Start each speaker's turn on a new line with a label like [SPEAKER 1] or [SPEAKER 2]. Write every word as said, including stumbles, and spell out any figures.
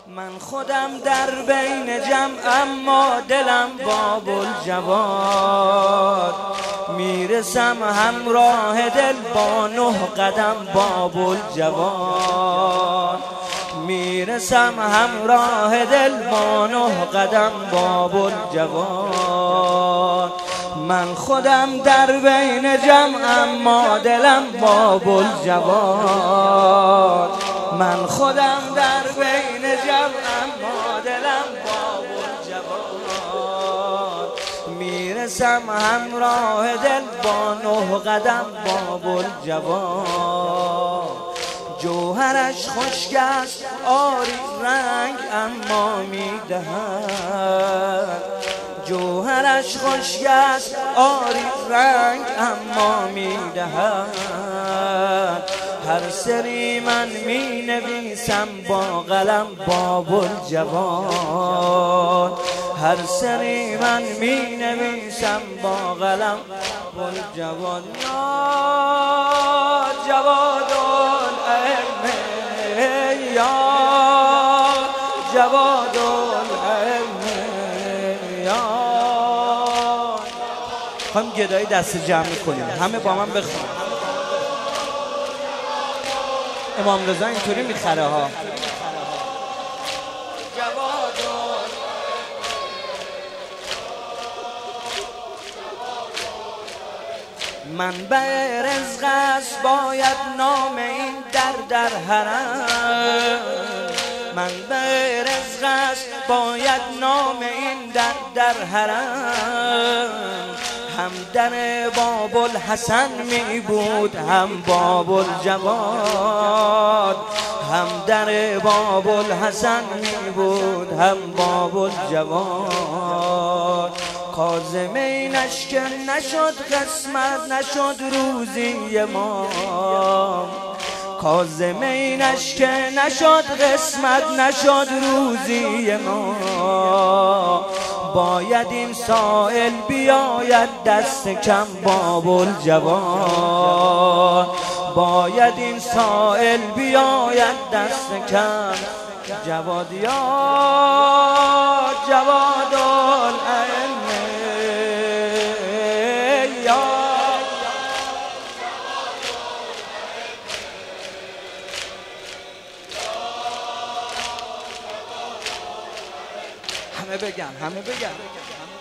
[SPEAKER 1] من خودم در بین جمع اما دلم با بوالجواد، میرسم همراه دل با نه قدم با بوالجواد، میرسم همراه دل با نه قدم با بوالجواد. من خودم در بین جمع اما دلم با بوالجواد، من خودم در بین جمع اما دلم با بوالجواد، میرسم همراه دل با نه قدم با بوالجواد. جوهرش خشک است آری رنگ اما میدهد، جوهرش خشک است آری رنگ اما میدهد. هر سری من می نویسم با قلم با بوالجواد، هر سری من می نویسم با قلم بوالجواد. یا جواد الائمه، یا جواد الائمه، یا خواهیم گدایی دست جمع کنیم، همه با من بخونیم. امام رضا اینطوری میخره ها. منبع رزق است باید نام این در در حرم، منبع رزق است باید نام این در در حرم. هم در باب الحسن می بود هم باب الجواد، هم در باب الحسن می بود هم باب الجواد. کاظم اینش که نشد قسمت نشد روزی ما، کاظم اینش که نشد قسمت نشد روزی ما. باید این سائل بیاید دست کم با بوالجواد، باید این سائل بیاید دست کم جواد. یا جواد الائمه، یا همه بگن، همه بگن.